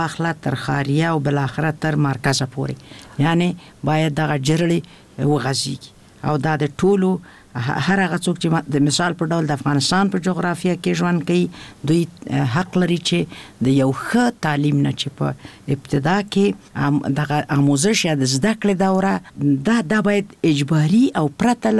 اخلا تر خاریه او بل اخره تر مرکز پورې، یعنی باید دغه جرړې وغځيږي او دا د ټولو هر هغه څوک چې د مثال په ډول د افغانستان په جغرافیه کې ژوند کوي دوی حق لري چې د یو ښه تعلیم نه چې په ابتدا کې دغه آموزش یا د زده کړې دوره دا باید اجباري او پرته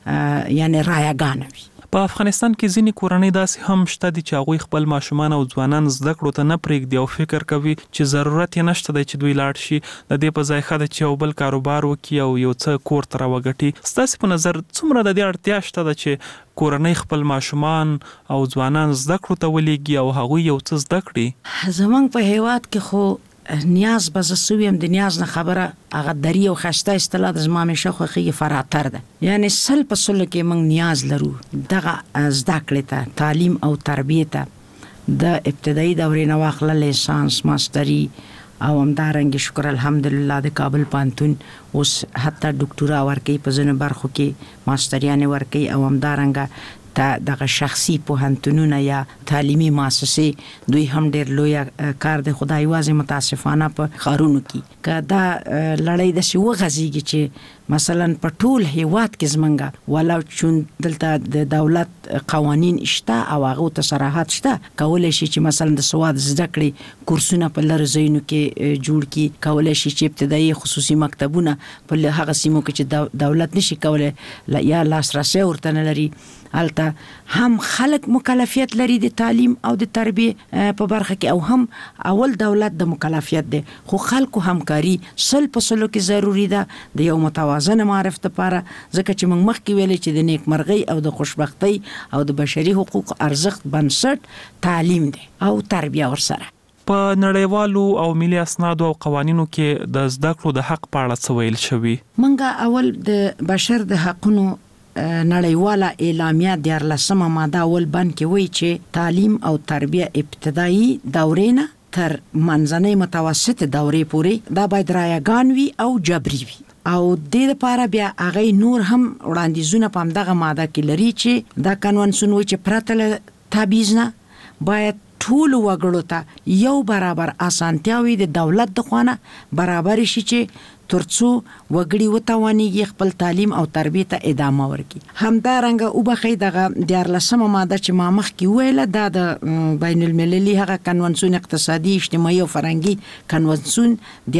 له یعنی رایګانه وي. په افغانستان کې ځینې کورنۍ داسې هم شته دي چې هغوی خپل ماشومان او ځوانان زده کړو ته نه پرېږدي او فکر کوي چې ضرورت یې نشته دی چې دوی لاړ شي، د دې په ځای ښه ده چې یو بل کاروبار وکړي او یو څه کور ته راوګټي. ستاسې په نظر څومره د دې اړتیا شته ده چې کورنۍ خپل ماشومان او ځوانان زده کړو ته ولېږي او هغوی یو څه زده کړي؟ زمونږ په هیواد کې خو نیاز به زه سویم د نیاز نه خبره هغه دری او خسته اصطلاح د زما مشه خوخي فراتر ده، یعنی سل په سل کې موږ نیاز لرو دغه زده کړې ته، تعلیم او تربیه ته، د ابتدایي دورې نه واخله لیسانس، ماستری او همدارنګه شکر الحمدلله د کابل پانتون اوس حتی ډاکټورا ورکي په ځینو برخو کې ماستریانه ورکي او همدارنګه دغه شخصي پوهنتونونه یا تعلیمي مؤسسې دوی هم ډېر لوی کار دی. خدای واځي متاسفانه په خارونو کې که دا لړۍ د شي وغځيږي چې مثلا په ټول هیواد کې زمونږه ولو چون دلته د دولت قوانین شته او هغه ته صراحت شته، کولای شي چې مثلا د سواد زده کړې کورسونه په لر زینو کې جوړ کی، کولای شي چې ابتدایي خصوصي مکتبونه په هغه سیمو کې چې دولت نشي کولای یا لاسرسي ورته نه لري البته هم خلک مکلفیت لري د تعلیم او د تربیه په برخه کې او هم اول دولت د مکلفیت دی، خو خلکو همکاري سل په سلو کې ضروری ده د یو متوازن معرفت لپاره، ځکه چې موږ مخکې ویلې چې د نیکمرغۍ او د خوشبختۍ او د بشري حقوق ارزښت بنسټ تعلیم دی او تربیه ورسره. په نړیوالو او ملي اسنادو او قوانینو کې د زده کړو د حق په اړه څه ویل شوي؟ موږ اول د بشر د حقونو نړیواله اعلامیه د 14 ماده اول بند کې وایي چې تعلیم او تربیه ابتدایي دورې نه تر منځنۍ متوسطه دورې پورې دا باید رایګان وي او جبري وي او د دې لپاره بیا هغه نور هم وړاندیزونه په دغه ماده کې لري چې دا کنونسون وایي چې پرته له تبعیض نه باید ټول وګړو ته یو برابر اسانتیاوي د دولت د خوانه برابر شي چې ترڅو وګړي وتوانيږي خپل تعلیم او تربیه ته ادامه ورکړي. همدارنګه او بخې دغه 14 ماده چې ما مخ کې ویله دا د بین المللي هغه کنونسون اقتصادي اجتماعي او فرهنګي کنونسون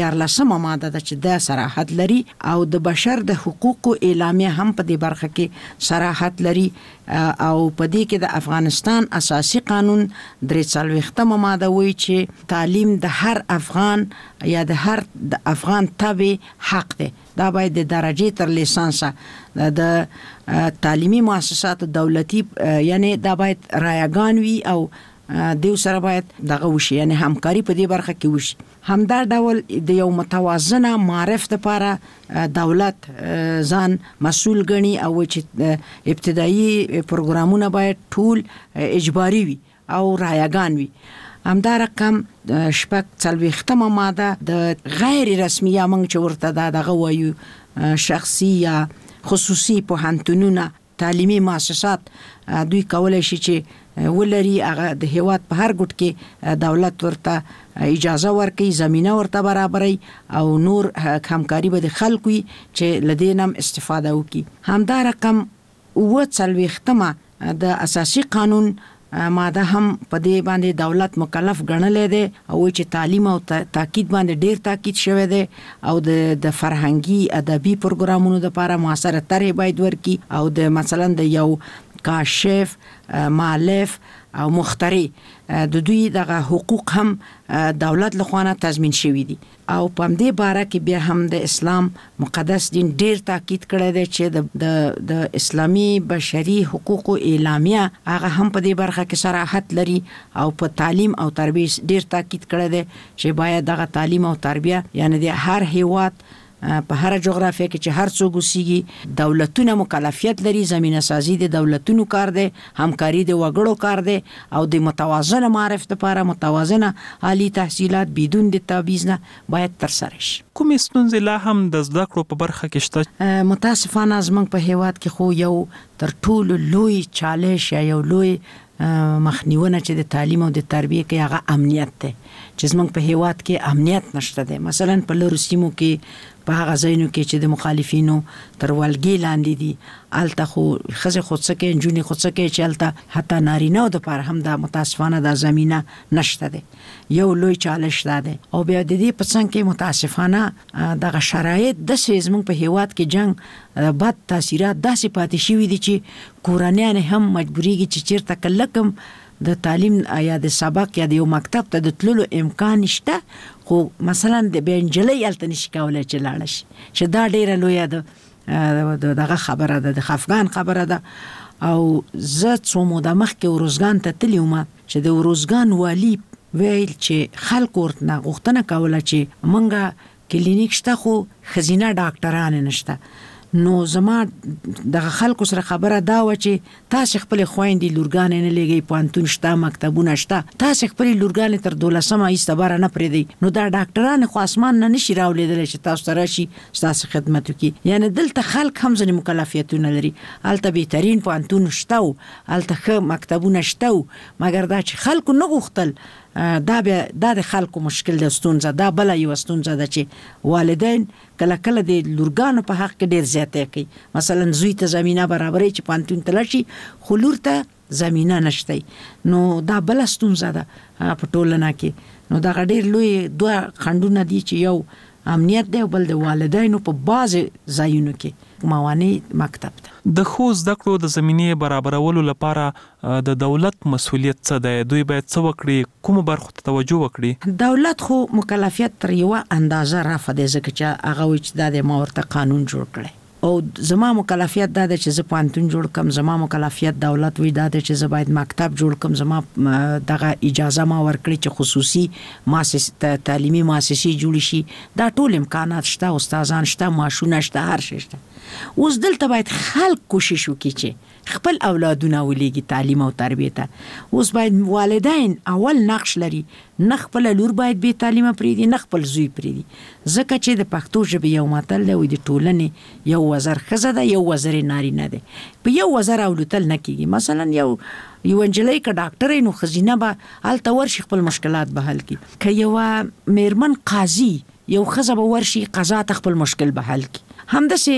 14 ماده ده چې د صراحت لري او د بشر د حقوقو اعلامیه هم په دې برخه کې صراحت لري او په دې کې د افغانستان اساسي قانون 43 ماده وایي چې تعلیم د هر افغان یا د هر د افغان تبع حق دی. دا باید د درجه تر لیسانسه د تعلیمي مؤسسات دولتي یعنی دا باید رایګان وي او دیو سره باید دغه وشي یعنی همکاري په دې برخه کې وشي. همدار ډول د یو متوازنه معرفت لپاره دولت ځان مسؤل ګڼي او چې ابتدایي پروګرامونه باید ټول اجباري وي او رایګان وي. همدار رقم شپږ 40 ماده د غیر رسمي یا موږ چې ورته دغه وایو شخصي یا خصوصي پوهنتونونه تعلیمي مؤسسات دوی کولای شي چې ولري هغه د هیواد په هر ګوټ کې دولت ورته اجازه ورکړي، زمينه ورته برابري او نور همکاري به د خلکو چې لدینم استفاده وکړي. همدار رقم 40 د اساسي قانون ماده هم په دې باندې دولت مکلف ګڼلې ده او چې تعلیم او تاکید باندې ډیر تاکید شوی دی او د فرهنګي ادبي پروګرامونو لپاره موثره طرح باید ورکړي او د مثلا د یو کاشف مؤلف او مخترع د دوی دغه حقوق هم دولت لخوا تضمین شوی دي او په دې باره کې بیا هم د اسلام مقدس دین ډیر تاکید کړی دی چې د اسلامي بشري حقوقو اعلامیه هغه هم په دې برخه کې صراحت لري او په تعلیم او تربیه ډیر تاکید کړی دی چې باید دغه تعلیم او تربیه یعنی د هر هیواد په هر جغرافیه کې چې هر څوک اوسېږي دولتونه مکلفیت لري، زمينه سازي د دولتونو کار دی، همکاري د وګړو کار دی او د متوازنه معرفت لپاره متوازنه عالی تحصیلات بدون د تبعیض نه باید ترسره شي. کوم ستونزې لا هم د زده کړو په برخه کې شته؟ متاسفانه زموږ په هیواد کې خو یو تر ټولو لوی چالش یا یو لوی مخنیونه چې د تعلیم او د تربیه کې هغه امنیت ده چې زمونږ په هیواد کې امنیت نشته ده. مثلا په لورو سیمو کې په هغه ځایونو کې چې د مخالفینو تر ولګي لاندې دي الته خو خزه خودسکه انجونی خودسکه چې الته حتی نارینه د پر هم د متاسفانه د زمينه نشته ده. یو لوی چالش ده او بیا د دې په څنګه کې متاسفانه دغه شرایط د سیزمون په هیواد کې جنگ بد تاثیرات داسې پاتې شوي دي چې کورنیان هم مجبوريږي چې چیرته کلکم د تعلیم یا د سبق یا د یو مکتب ته د تللو امکان نشته خو مثلا د بنجلې الته نشي کولای چې لاړ شي چې دا ډیره لوی ده دغه خبره ده د افغان خبره ده. او زه څو موده مخکې ورزګان ته تلم چې د ورزګان والی ویل چې خلک ورته غوښتنه کوله چې مونږه کلینیک شته خو خزینه ډاکټران نشته. نو زما د خلکو سره خبره دا و چې تاسو خپل خويندې لورګان نه لګي پانتون شته مکتبونه شته تاسو خپل لورګان تر 12مه ایستبار نه پریدي نو دا ډاکټران خو اسمان نه نشي راولېدل چې تاسو راشي تاسو خدمت وکي. یعنی دلته خلک هم ځنې مکلفیتونه لري الته بهترین پانتون شته الته مکتبونه شته مګر دا چې خلکو نه غوښتل دا د خلکو مشکل د ستونزه دا بل یو ستونزه ده چې والدین کله کله د لورګانو په حق کې ډیر زیاته کوي. مثلا زوی ته زمينه برابرې چې پانتون تلشي خو لور ته زمينه نشته نو دا بل ستونزه ده په ټولنه کې. نو دا ډیر لوی دوه خندونه دي چې یو امنیت دی او بل د والدینو په بازه ځایونو کې موانع مکتب ده. د خو زده کړو د زمینه برابرولو لپاره د دولت مسؤلیت څه ده؟ دوی باید څه وکړي؟ کوم برخو ته توجه وکړي؟ دولت خو مکلفیت تر یو اندازه رافع دي ځکه چې هغه وچ د مورته قانون جوړ کړي او زما مکلفیت دا ده چې زه پانتون جوړ کم. زما مکلفیت دولت وی دا ده چې زه باید مکتب جوړ کم. زما دغه اجازه ما ورکړي چې خصوصي مؤسسه تعلیمي مؤسسې جوړ شي. دا ټول امکانات شته استادان شته ماشونه شته هر شي شته. اوس دلته باید خلک کوشش وکړي چې خپل اولادونه ولېږي تعلیم او تربیه ته. اوس باید والدین اول نقش لري نه خپل لور باید به تعلیم پریدي نه خپل زوی پریدي ځکه چې د پښتو ژبې یو متل دی د ټولنې یو وزر خزه ده یو وزر نارینه ده په یو وزر اولتل نه کیږي. مثلا یو انجلۍ ک ډاکټر نو خزینه به الته ورشي خپل مشکلات به حل کی که یو میرمن قاضي یو خزه به ورشي قضا ته خپل مشکل به حل کی. همداسې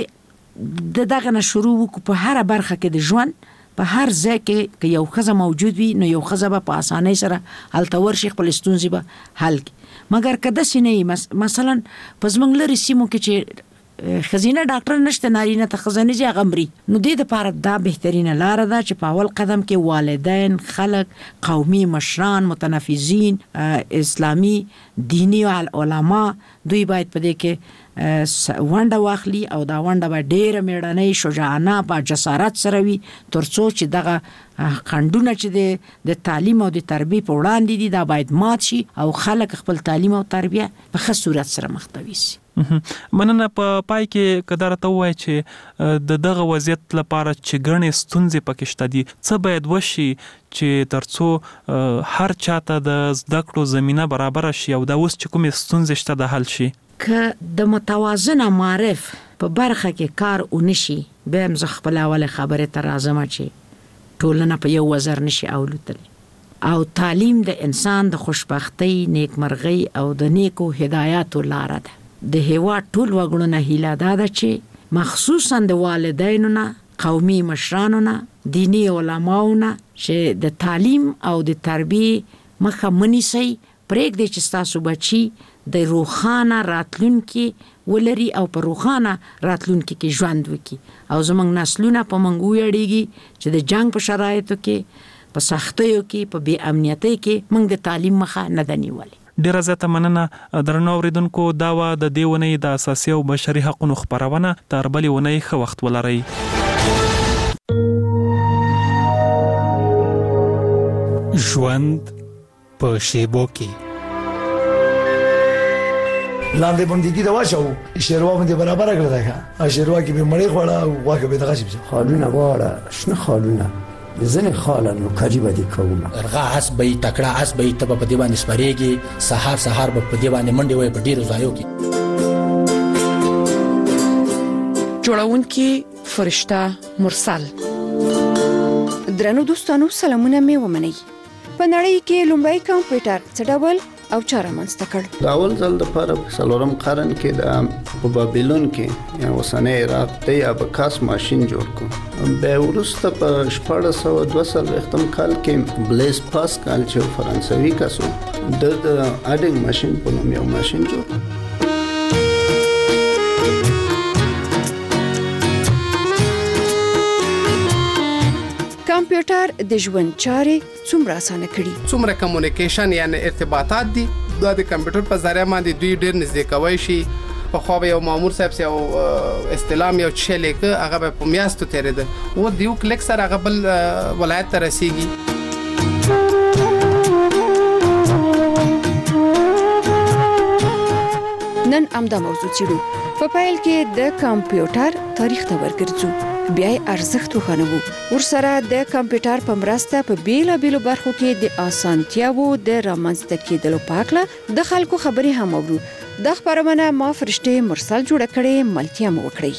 دغه نه شروع وکړو په هر برخه کې د ژوند په هر ځای کې یو خزه موجود وي نو یو خزه به په اسانۍ سره التور شي خپل ستونزې به حل کی. مګر کده سینې مثلا په زمنګ لري سیمو کې چې خزینه ډاکټر نشته نارینه ته خزانه جي غمري نو د لپاره دا بهترینه لار ده چې په اول قدم کې والدین خلک قومي مشران متنفذین اسلامی دینی علما دوی باید په دې کې ونده واخلي او دا ونده به ډېر میړنۍ شجاعانه با جسارت سره وي ترڅو چې دغه خندونه چې د تعلیم او د تربیه په وړاندې دي دا باید مات شي او خلک خپل تعلیم او تربیه په ښه صورت سره مخته شي. مننه. په پای کې کدار ته وای چې دغه وضعیت لپاره چې ګڼې ستونزې پکې شته دي څه باید وشي چې ترڅو هر چاته د زده کړو زمينه برابر شي او دا اوس چې کومې ستونزې شته د حل شي. که د متوازنه معرف په برخه کې کار ونشي به هم خپل اوله خبره تر اعظم چې ټولنه په یو وزر نشي اولتل او تعلیم د انسان د خوشبختی نیکمرغي او د نیکو هدایاتو لار ده. د هیواد ټول وګړو نه هیله ده چې مخصوصا د والدینو نه قومي مشرانو نه دینی علماو نه چې د تعلیم او د تربیه مخه منیسي پرېږدي چې تاسو بچي د روخانه راتلونکي ولري او په روخانه راتلونکي کې ژوند وکړي او زمونږ نسلونه په منګو یړيږي چې د جنگ په شرایطو کې په سختیو کې په بې امنیتۍ کې موږ د تعلیم مخه نه دنیولې. ډیره زیاته مننه درنو اوریدونکو. دا و د دې ونې د اساسي او بشري حقوقو خبرونه تر بلې ونې ښه وخت ولرئ. ژوند په شیبو کې لاندې باندې دا واچو شیروا باندې برابر کړل دا شیروا کې به مړې خوړه او واګه به دغه شي خالونه واړه شنه خالونه ځنه خاله نو کجیبه دي کومه ارغا اس به تکړه اس به ته په دی باندې سپریږي سحر به په دی باندې منډي وي په ډیرو ځایو کې جوړون کې فرشتہ مرسل درنو دوستانو سلامونه مې ومنئ. په نړۍ کې لومړی کمپیوټر څه ډول او چا رامنځته کړ؟ د اول ځل دپاره په 4م قرن کې د بابلون کې یا اوسنی عراق د اباکاس ماشین جوړ کړ. بیا وروسته په 1442 کال کې بلیس پاسکال چې فرانسوي کس و د اډینګ ماشین په نوم یو ماشین جوړ کړ. کمپیوټر د ژوند چارې څومره اسانه کړي؟ څومره کمیونیکیشن یعنی ارتباطات دي دا د کمپیوټر په ذریعہ باندې دوی ډیر نږدې کوي شي. په خو به یو مامور صاحب سي او استلام یو چې لیکه هغه په میاشتو تیرېده و دیو کلیک سره هغه بل ولایت ته رسیږي. نن امدا موضوع چیرو په پیل کې د کمپیوټر تاریخ ته ورګرځو، بیا ارزښت وخنوو. ورسره د کمپیوټر په مرسته په بیلابیلو برخو کې د اسانتیاوو د رامنځته کېدلو په اړه د خلکو خبرې هم اورو. د خبرونه ما فرشته مرسل جوړ کړي، ملتیا مو وکړي.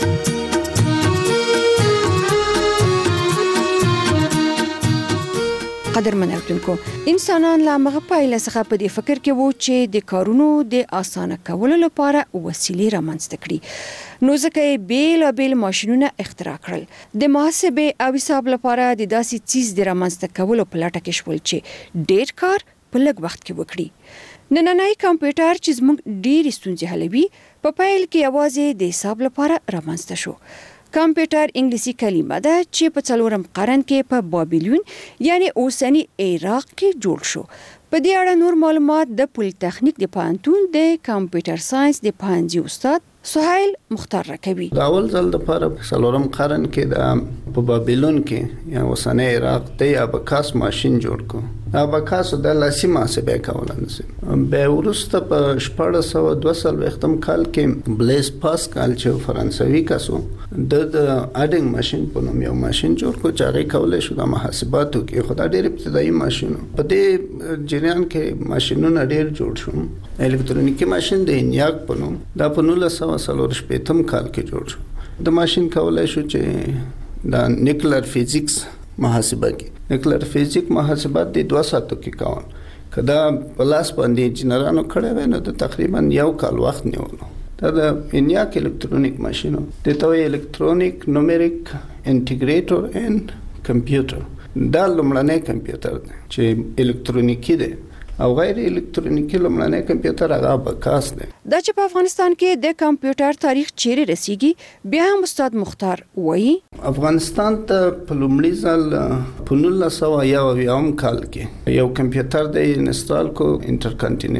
قدرمن اوریدونکو، انسانان لا مغه پایله څخه په دې فکر کې وو چې د کارونو د اسانه کولو لپاره وسیلې رامنځته کړي. نو ځکه بیل ماشینونه اختراع کړل. د محاسبه او حساب لپاره د داسې چیز د رامنځته کولو په لټه کې شول چې ډېر کار په لږ وخت کې وکړي. نننی کمپیوټر چې زموږ ډېرې ستونزې حلوي په پیل کې یوازې د حساب لپاره رامنځته شو. کمپیوټر انګلیسي کلمه ده چې په 4م قرن کې په بابلون یعنی اوسنی عراق کې جوړ شو. په دې اړه نور معلومات د پولیټیکنیک د پوهنتون د کمپیوټر ساينس د پوهنځي استاد سهیل مختار راکوي. د اول ځل دپاره په 4م قرن کې د بابلون کې یا اوسنی عراق د اباکاس ماشین جوړ کړ. اباکاس د لاسي محاسبه کول نشي. بیا وروسته په 1442 کال کې بلیس پاسکال چې فرانسوي کس و د اډینګ ماشین په نوم یو ماشین جوړ کړ چې هغه کولای شو د محاسباتو کې خدای ډېر ابتدایي ماشین. په دې جریان کې ماشینونه ډېر جوړ شو. الکترونیکی ماشین د انیاک په نوم د 1940 کال کې جوړ شو. د ماشین کولای شو چې د نیوکلیر فزیکس محاسبه کې نیوکلیر فزیک محاسبات د 2 ساعتو کې کول. کدا پلاس باندې انجینرانو کړه ویني د تقریبا یو کال وخت نیولو. دا د انیاک الکترونیک ماشینو د توي الکترونیک نومریک انټیګریټر اند کمپیوټر دا لومړنی کمپیوټر دی چې الکترونیکی دی او غیر الکترونیکی لومړنی کمپیوټر هغه اباکاس دی. دا چې په افغانستان کې د کمپیوټر تاریخ چیرې رسیږي بیا هم استاد مختار وایي. افغانستان ته په لومړي ځل په 1901 کال کې یو کمپیوټر د انسټال کو انټرکانټیننټل